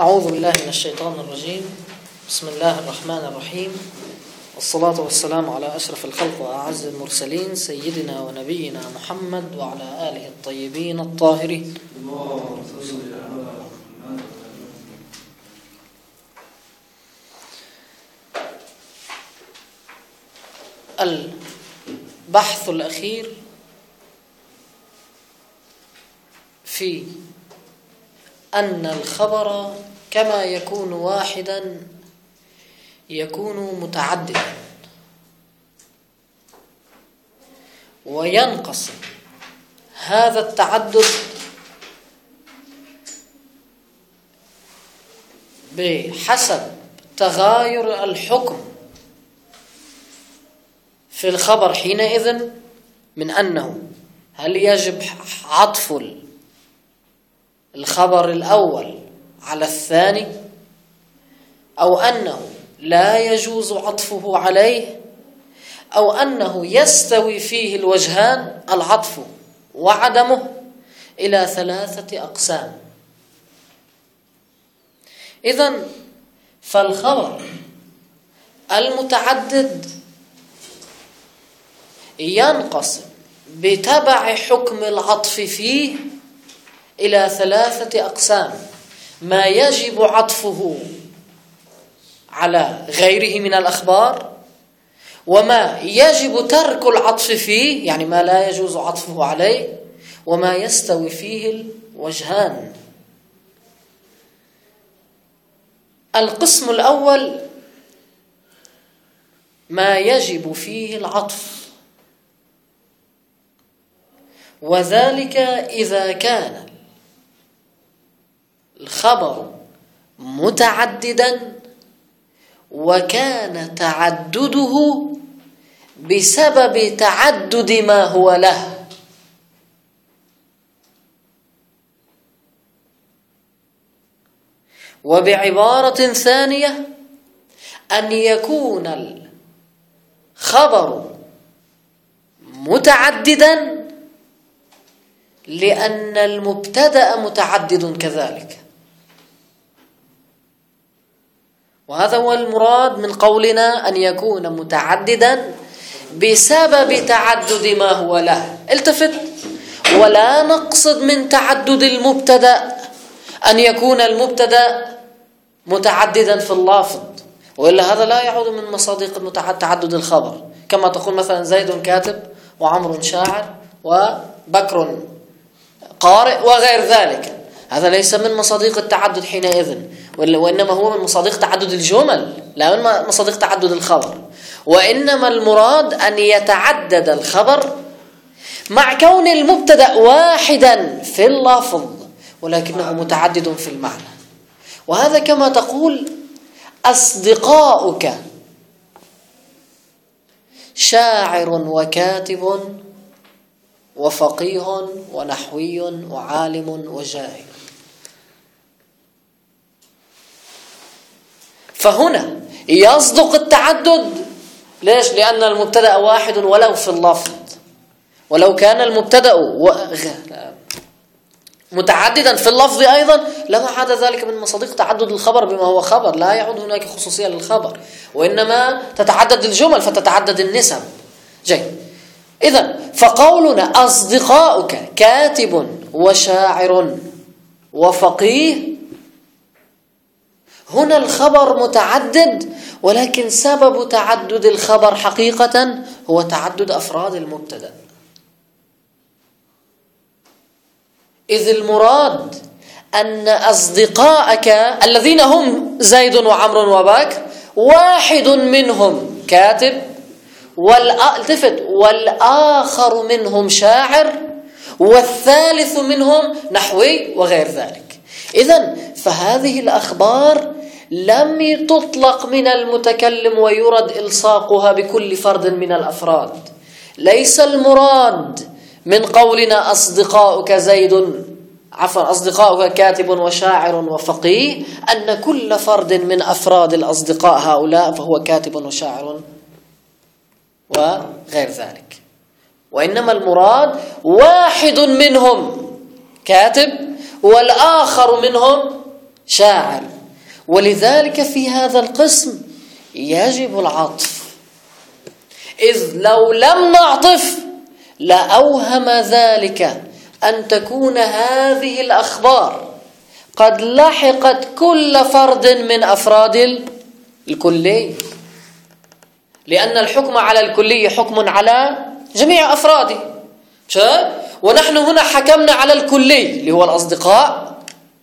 أعوذ بالله من الشيطان الرجيم. بسم الله الرحمن الرحيم، والصلاة والسلام على أشرف الخلق وأعز المرسلين سيدنا ونبينا محمد وعلى آله الطيبين الطاهرين. البحث الأخير في أن الخبر كما يكون واحدا يكون متعددا، وينقسم هذا التعدد بحسب تغاير الحكم في الخبر حينئذ، من أنه هل يجب عطف الخبر الأول على الثاني، أو أنه لا يجوز عطفه عليه، أو أنه يستوي فيه الوجهان العطف وعدمه، إلى 3 أقسام. إذن فالخبر المتعدد ينقسم بتبع حكم العطف فيه إلى 3 أقسام: ما يجب عطفه على غيره من الأخبار، وما يجب ترك العطف فيه يعني ما لا يجوز عطفه عليه، وما يستوي فيه الوجهان. القسم الأول ما يجب فيه العطف، وذلك إذا كان الخبر متعددا وكان تعدده بسبب تعدد ما هو له. وبعبارة ثانية، أن يكون الخبر متعددا لأن المبتدأ متعدد كذلك. وهذا هو المراد من قولنا أن يكون متعددا بسبب تعدد ما هو له. التفت، ولا نقصد من تعدد المبتدأ أن يكون المبتدأ متعددا في اللافظ، وإلا هذا لا يعود من مصادق تعدد الخبر، كما تقول مثلا زيد كاتب وعمر شاعر وبكر قارئ وغير ذلك. هذا ليس من مصادق التعدد حينئذ، وإنما هو من مصادق تعدد الجمل، لا من مصادق تعدد الخبر. وإنما المراد أن يتعدد الخبر مع كون المبتدأ واحدا في اللفظ ولكنه متعدد في المعنى. وهذا كما تقول أصدقاؤك شاعر وكاتب وفقيه ونحوي وعالم وجاهل. فهنا يصدق التعدد. ليش؟ لأن المبتدأ واحد ولو في اللفظ، ولو كان المبتدأ متعددا في اللفظ أيضا لما عاد ذلك من مصادق تعدد الخبر بما هو خبر، لا يعود هناك خصوصية للخبر، وإنما تتعدد الجمل فتتعدد النسب. جيد. إذن فقولنا أصدقاؤك كاتب وشاعر وفقيه، هنا الخبر متعدد، ولكن سبب تعدد الخبر حقيقة هو تعدد أفراد المبتدأ. إذ والمراد أن أصدقائك الذين هم زيد وعمر وبكر واحد منهم كاتب والآخر منهم شاعر والثالث منهم نحوي وغير ذلك. إذن فهذه الأخبار لم تطلق من المتكلم ويرد إلصاقها بكل فرد من الأفراد. ليس المراد من قولنا أصدقاؤك أصدقاؤك كاتب وشاعر وفقيه أن كل فرد من أفراد الأصدقاء هؤلاء فهو كاتب وشاعر وغير ذلك، وإنما المراد واحد منهم كاتب والآخر منهم شاعر. ولذلك في هذا القسم يجب العطف، إذ لو لم نعطف لأوهم ذلك أن تكون هذه الأخبار قد لحقت كل فرد من أفراد الكلي، لأن الحكم على الكلي حكم على جميع أفراده، ونحن هنا حكمنا على الكلي اللي هو الأصدقاء.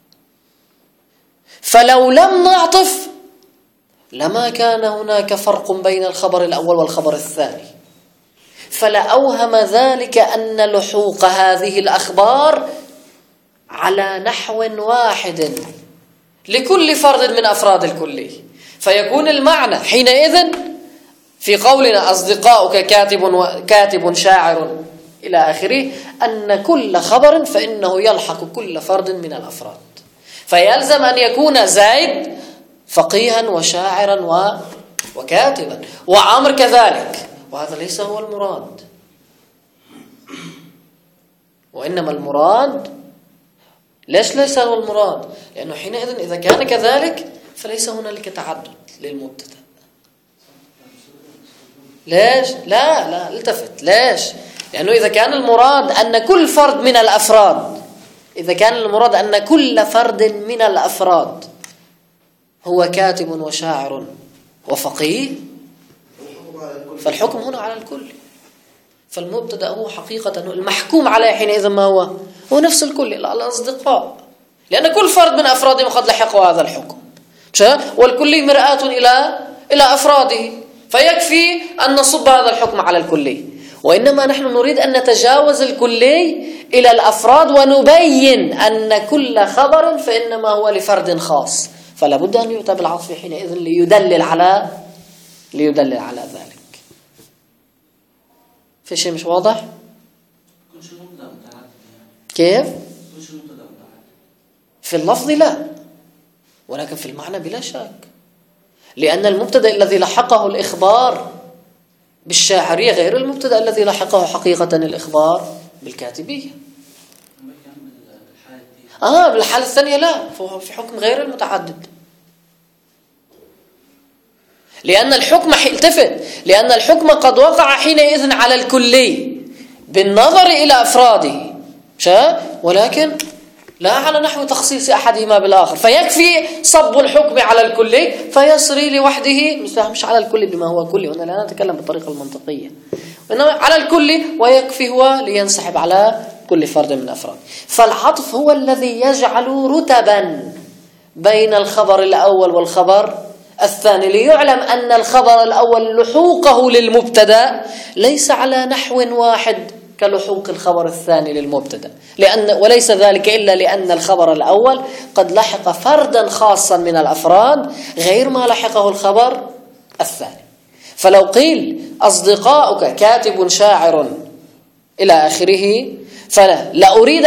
فلو لم نعطف لما كان هناك فرق بين الخبر الأول والخبر الثاني، فلأوهم ذلك أن لحوق هذه الأخبار على نحو واحد لكل فرد من أفراد الكلي، فيكون المعنى حينئذ في قولنا أصدقاؤك كاتب شاعر إلى آخره أن كل خبر فإنه يلحق كل فرد من الأفراد، فيلزم أن يكون زيد فقيها وشاعرا وكاتبا، وعمر كذلك، وهذا ليس هو المراد. وإنما المراد ليس هو المراد؟ لأنه حينئذ إذا كان كذلك فليس هنالك تعدد للمبتدأ. ليش؟ لا التفت. ليش؟ لأنه إذا كان المراد أن كل فرد من الأفراد، إذا كان المراد أن كل فرد من الأفراد هو كاتب وشاعر وفقيه، فالحكم هنا على الكل. فالمبتدأ هو حقيقة المحكوم عليه حينئذ ما هو نفس الكل، الأصدقاء، لأن كل فرد من أفرادهم قد لحقوا هذا الحكم، والكلي مرآة إلى أفراده، فيكفي أن نصب هذا الحكم على الكلي. وإنما نحن نريد أن نتجاوز الكلي إلى الأفراد ونبين أن كل خبر فإنما هو لفرد خاص، فلا بد أن يؤتى بالعطف حينئذ ليدلل على ذلك. في شيء مش واضح؟ كيف؟ في اللفظ لا، ولكن في المعنى بلا شك، لأن المبتدأ الذي لحقه الإخبار بالشاعرية غير المبتدأ الذي لحقه حقيقة الإخبار بالكاتبية. بالحالة الثانية لا، فهو في حكم غير المتعدد، لأن الحكم قد وقع حينئذ على الكلي بالنظر إلى أفراده، ولكن لا على نحو تخصيص أحدهما بالآخر، فيكفي صب الحكم على الكلي فيسري لوحده، مش على الكل بما هو كلي، هنا لا نتكلم بالطريقة المنطقية، وإنما على الكل، ويكفي هو لينسحب على كل فرد من الأفراد. فالعطف هو الذي يجعل رتبا بين الخبر الأول والخبر الثاني، ليعلم أن الخبر الأول لحوقه للمبتدأ ليس على نحو واحد كلحوق الخبر الثاني للمبتدأ، وليس ذلك إلا لأن الخبر الأول قد لحق فردا خاصا من الأفراد غير ما لحقه الخبر الثاني. فلو قيل أصدقاؤك كاتب شاعر إلى آخره، فلا أريد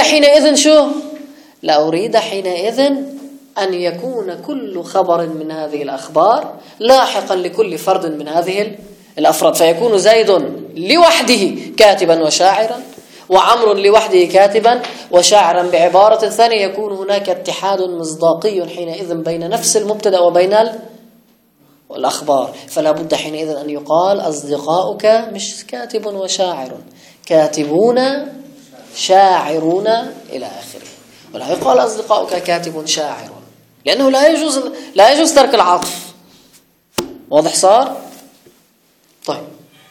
حينئذ أن يكون كل خبر من هذه الأخبار لاحقا لكل فرد من هذه الأفراد، فيكون زيد لوحده كاتبا وشاعرا، وعمر لوحده كاتبا وشاعرا. بعبارة ثانية يكون هناك اتحاد مصداقي حينئذ بين نفس المبتدأ وبين الأخبار، فلا بد حينئذ أن يقال أصدقاؤك مش كاتب وشاعر، كاتبون شاعرون إلى آخره، ولا يقال أصدقاؤك كاتب شاعر، لأنه لا يجوز ترك العطف. واضح صار؟ طيب،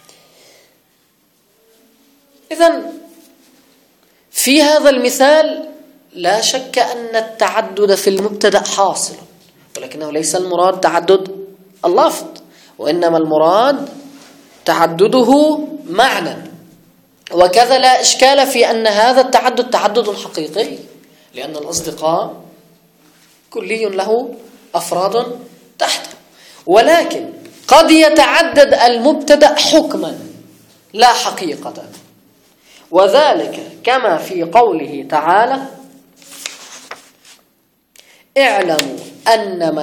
إذن في هذا المثال لا شك أن التعدد في المبتدأ حاصل، ولكنه ليس المراد تعدد اللفظ، وإنما المراد تعدده معنى. وكذا لا إشكال في أن هذا التعدد تعدد حقيقي، لأن الأصدقاء كلي له أفراد تحته، ولكن قد يتعدد المبتدأ حكما لا حقيقة، وذلك كما في قوله تعالى: اعلموا أنما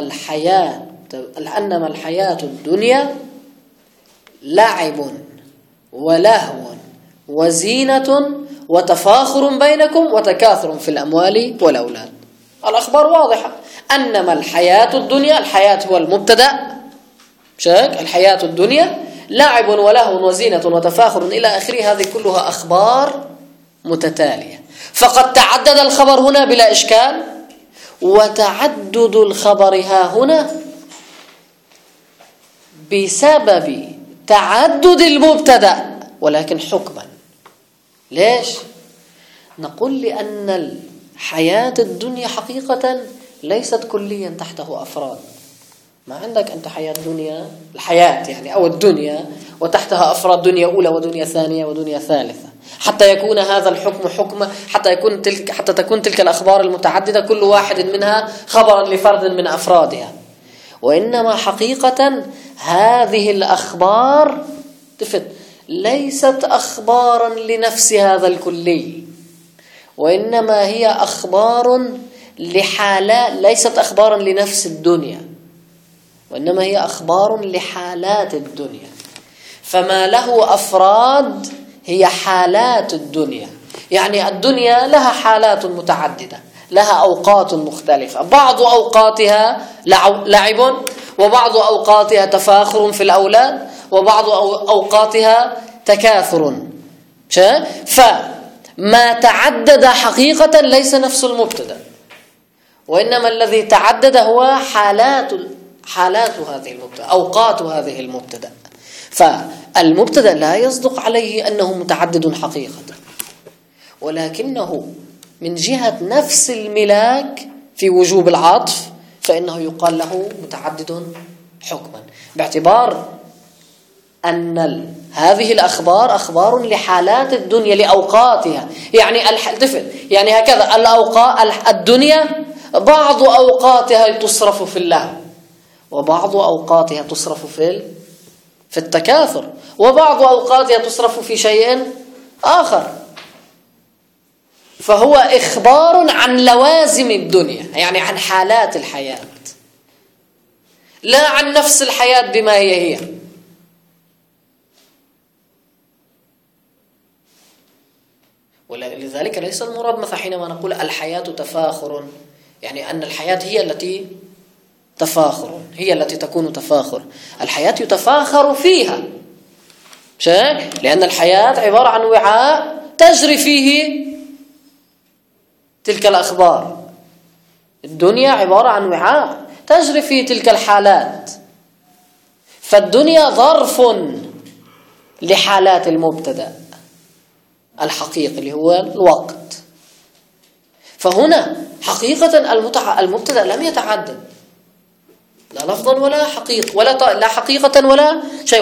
الحياة الدنيا لعب ولهو وزينة وتفاخر بينكم وتكاثر في الأموال والأولاد. الأخبار واضحة. أنما الحياة الدنيا، الحياة هو المبتدأ، شاك الحياة الدنيا لعب ولهو وزينة وتفاخر إلى آخره، هذه كلها أخبار متتالية. فقد تعدد الخبر هنا بلا إشكال، وتعدد الخبر ها هنا بسبب تعدد المبتدأ ولكن حكما. ليش؟ نقول لأن الحياة الدنيا حقيقة ليست كليا تحته أفراد. ما عندك أنت حياة دنيا، الحياة يعني أو الدنيا، وتحتها أفراد، دنيا أولى ودنيا ثانية ودنيا ثالثة، حتى يكون هذا الحكم حكم، حتى تكون تلك الأخبار المتعددة كل واحد منها خبرا لفرد من أفرادها. وإنما حقيقة هذه الأخبار ليست أخبارا لنفس هذا الكلي، وإنما هي أخبار لحالات، ليست أخبارا لنفس الدنيا، وإنما هي أخبار لحالات الدنيا. فما له أفراد هي حالات الدنيا، يعني الدنيا لها حالات متعددة، لها أوقات مختلفة، بعض أوقاتها لعب، وبعض أوقاتها تفاخر في الأولاد، وبعض أوقاتها تكاثر. فما تعدد حقيقة ليس نفس المبتدأ، وإنما الذي تعدد هو حالات هذه المبتدأ، أوقات هذه المبتدأ. فالمبتدأ لا يصدق عليه أنه متعدد حقيقة، ولكنه من جهة نفس الملاك في وجوب العطف فإنه يقال له متعدد حكما، باعتبار أن هذه الأخبار أخبار لحالات الدنيا لأوقاتها. يعني هكذا الدنيا بعض أوقاتها تصرف في اللهو، وبعض أوقاتها تصرف في التكاثر، وبعض أوقاتها تصرف في شيء آخر. فهو إخبار عن لوازم الدنيا، يعني عن حالات الحياة، لا عن نفس الحياة بما هي. ولذلك ليس المراد مثلا حينما نقول الحياة تفاخر، يعني أن الحياة هي التي تفاخر، هي التي تكون تفاخر. الحياة يتفاخر فيها، لأن الحياة عبارة عن وعاء تجري فيه تلك الأخبار. الدنيا عبارة عن وعاء تجري فيه تلك الحالات. فالدنيا ظرف لحالات المبتدأ الحقيقي اللي هو الوقت. فهنا حقيقة المبتدأ لم يتعدد لا لفظا ولا حقيقة، لا حقيقة ولا شيء.